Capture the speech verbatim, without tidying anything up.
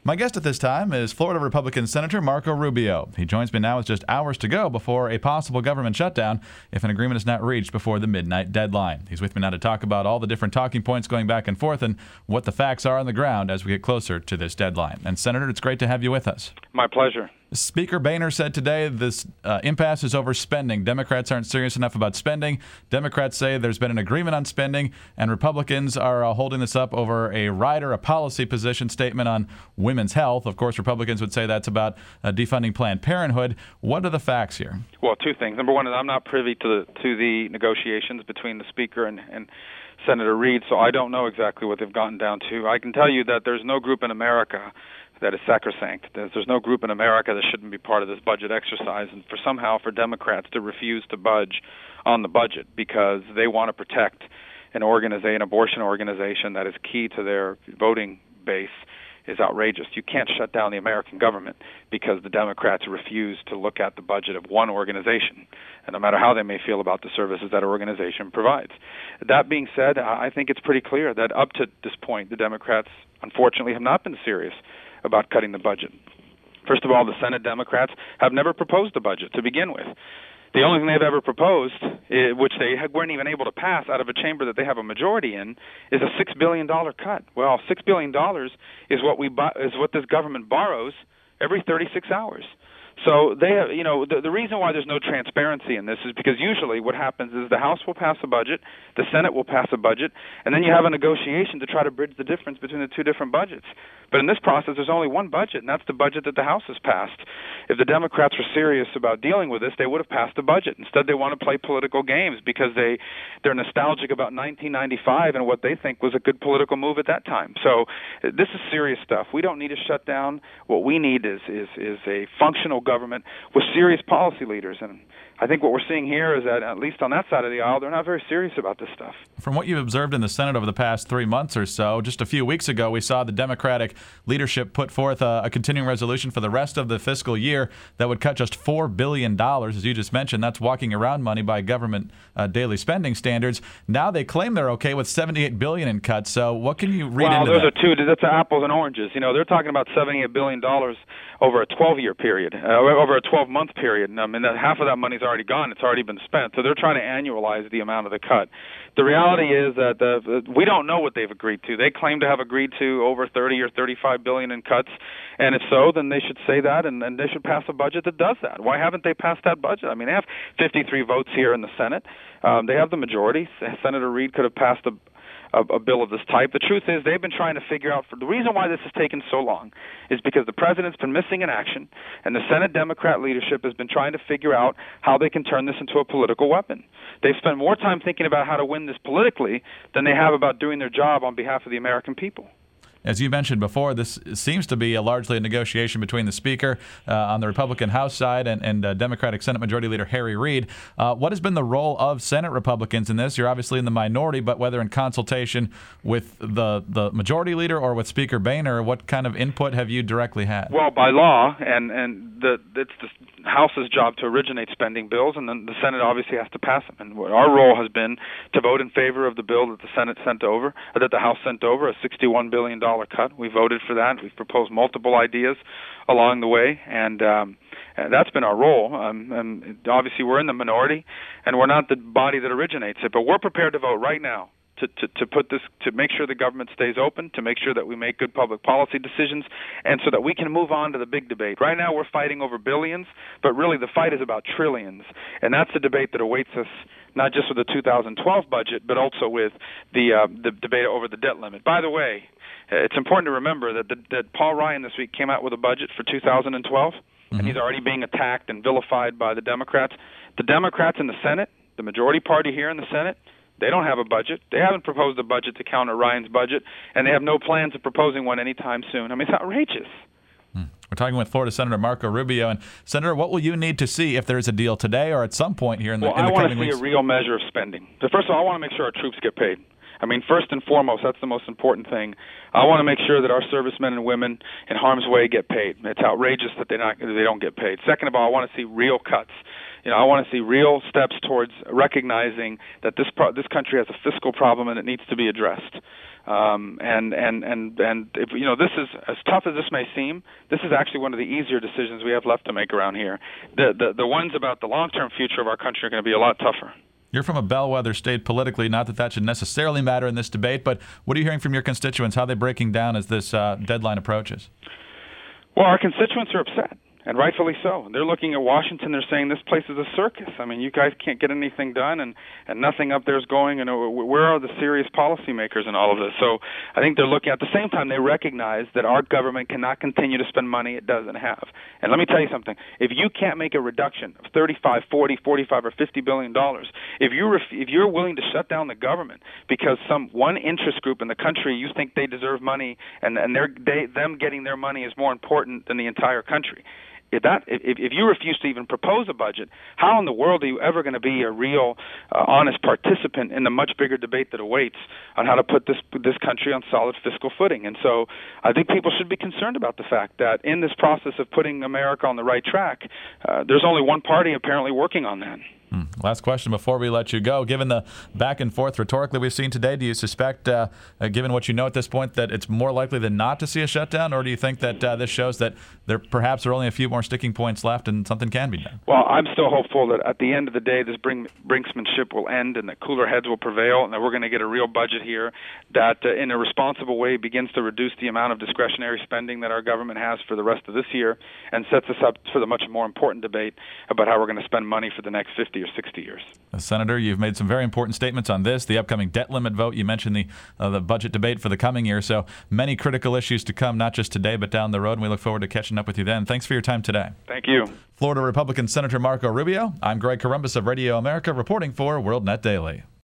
My guest at this time is Florida Republican Senator Marco Rubio. He joins me now with just hours to go before a possible government shutdown if an agreement is not reached before the midnight deadline. He's with me now to talk about all the different talking points going back and forth and what the facts are on the ground as we get closer to this deadline. And Senator, it's great to have you with us. My pleasure. Speaker Boehner said today this uh, impasse is over spending. Democrats aren't serious enough about spending. Democrats say there's been an agreement on spending, and Republicans are uh, holding this up over a rider, a policy position statement on women's health. Of course, Republicans would say that's about uh, defunding Planned Parenthood. What are the facts here? Well, two things. Number one is I'm not privy to the, to the negotiations between the Speaker and, and Senator Reid, so I don't know exactly what they've gotten down to. I can tell you that there's no group in America that is sacrosanct. There's, there's no group in America that shouldn't be part of this budget exercise, and for somehow for Democrats to refuse to budge on the budget because they want to protect an organization, an abortion organization that is key to their voting base is outrageous. You can't shut down the American government because the Democrats refuse to look at the budget of one organization, and no matter how they may feel about the services that organization provides. That being said, I think it's pretty clear that up to this point, the Democrats, unfortunately, have not been serious about cutting the budget. First of all, the Senate Democrats have never proposed a budget to begin with. The only thing they've ever proposed, which they weren't even able to pass out of a chamber that they have a majority in, is a six billion dollars cut. Well, six billion dollars is what we is what this government borrows every thirty-six hours. So they, have, you know, the, the reason why there's no transparency in this is because usually what happens is the House will pass a budget, the Senate will pass a budget, and then you have a negotiation to try to bridge the difference between the two different budgets. But in this process, there's only one budget, and that's the budget that the House has passed. If the Democrats were serious about dealing with this, they would have passed a budget. Instead, they want to play political games because they, they're nostalgic about nineteen ninety-five and what they think was a good political move at that time. So this is serious stuff. We don't need a shutdown. What we need is is, is a functional government with serious policy leaders. And I think what we're seeing here is that, at least on that side of the aisle, they're not very serious about this stuff. From what you've observed in the Senate over the past three months or so, just a few weeks ago, we saw the Democratic leadership put forth a, a continuing resolution for the rest of the fiscal year that would cut just four billion dollars. As you just mentioned, that's walking around money by government uh, daily spending standards. Now they claim they're okay with seventy-eight billion dollars in cuts. So what can you read well, into those that? Well, those are two. That's apples and oranges. You know, they're talking about seventy-eight billion dollars over a twelve-year period, uh, over a twelve-month period. And I mean, that half of that money's already gone. It's already been spent. So they're trying to annualize the amount of the cut. The reality is that the, we don't know what they've agreed to. They claim to have agreed to over thirty or thirty-five billion in cuts, and if so, then they should say that, and, and they should pass a budget that does that. Why haven't they passed that budget? I mean, they have fifty-three votes here in the Senate. Um, they have the majority. Senator Reid could have passed a A, a bill of this type. The truth is they've been trying to figure out, for the reason why this has taken so long is because the president's been missing in action, and the Senate Democrat leadership has been trying to figure out how they can turn this into a political weapon. They've spent more time thinking about how to win this politically than they have about doing their job on behalf of the American people. As you mentioned before, this seems to be a largely a negotiation between the Speaker uh, on the Republican House side and, and uh, Democratic Senate Majority Leader Harry Reid. Uh, what has been the role of Senate Republicans in this? You're obviously in the minority, but whether in consultation with the, the Majority Leader or with Speaker Boehner, what kind of input have you directly had? Well, by law, and, and the, it's the House's job to originate spending bills, and then the Senate obviously has to pass them. And what our role has been to vote in favor of the bill that the Senate sent over, or that the House sent over, a sixty-one billion dollars cut. We voted for that. We've proposed multiple ideas along the way, and um, that's been our role. Um, and obviously, we're in the minority, and we're not the body that originates it, but we're prepared to vote right now to, to, to put this, to make sure the government stays open, to make sure that we make good public policy decisions, and so that we can move on to the big debate. Right now, we're fighting over billions, but really the fight is about trillions, and that's the debate that awaits us, not just with the two thousand twelve budget, but also with the uh, the debate over the debt limit. By the way, it's important to remember that, the, that Paul Ryan this week came out with a budget for two thousand twelve, mm-hmm. and he's already being attacked and vilified by the Democrats. The Democrats in the Senate, the majority party here in the Senate, they don't have a budget. They haven't proposed a budget to counter Ryan's budget, and they have no plans of proposing one anytime soon. I mean, it's outrageous. We're talking with Florida Senator Marco Rubio. And, Senator, what will you need to see if there is a deal today or at some point here in the, well, in the coming weeks? I want to see a real measure of spending. So first of all, I want to make sure our troops get paid. I mean, first and foremost, that's the most important thing. I want to make sure that our servicemen and women in harm's way get paid. It's outrageous that they not they don't get paid. Second of all, I want to see real cuts. You know, I want to see real steps towards recognizing that this pro- this country has a fiscal problem and it needs to be addressed. Um, and and and and if, you know, this is as tough as this may seem. This is actually one of the easier decisions we have left to make around here. The the, the ones about the long-term future of our country are going to be a lot tougher. You're from a bellwether state politically. Not that that should necessarily matter in this debate, but what are you hearing from your constituents? How are they breaking down as this uh, deadline approaches? Well, our constituents are upset. And rightfully so. They're looking at Washington. They're saying this place is a circus. I mean, you guys can't get anything done, and, and nothing up there is going. And where are the serious policymakers in all of this? So I think they're looking at the same time. They recognize that our government cannot continue to spend money it doesn't have. And let me tell you something. If you can't make a reduction of thirty-five, forty, forty-five, or fifty billion dollars, if you ref- if you're willing to shut down the government because some one interest group in the country you think they deserve money, and and they're, they them getting their money is more important than the entire country. If that, if, if you refuse to even propose a budget, how in the world are you ever going to be a real, uh, honest participant in the much bigger debate that awaits on how to put this this country on solid fiscal footing? And so I think people should be concerned about the fact that in this process of putting America on the right track, uh, there's only one party apparently working on that. Hmm. Last question before we let you go. Given the back and forth rhetorically we've seen today, do you suspect, uh, uh, given what you know at this point, that it's more likely than not to see a shutdown, or do you think that uh, this shows that there perhaps are only a few more sticking points left and something can be done? Well, I'm still hopeful that at the end of the day, this bring, brinksmanship will end and that cooler heads will prevail, and that we're going to get a real budget here that, uh, in a responsible way, begins to reduce the amount of discretionary spending that our government has for the rest of this year and sets us up for the much more important debate about how we're going to spend money for the next fifty or sixty years. Senator, you've made some very important statements on this, the upcoming debt limit vote. You mentioned the uh, the budget debate for the coming year. So many critical issues to come, not just today, but down the road. And we look forward to catching up with you then. Thanks for your time today. Thank you. Florida Republican Senator Marco Rubio. I'm Greg Corombos of Radio America, reporting for WorldNet Daily.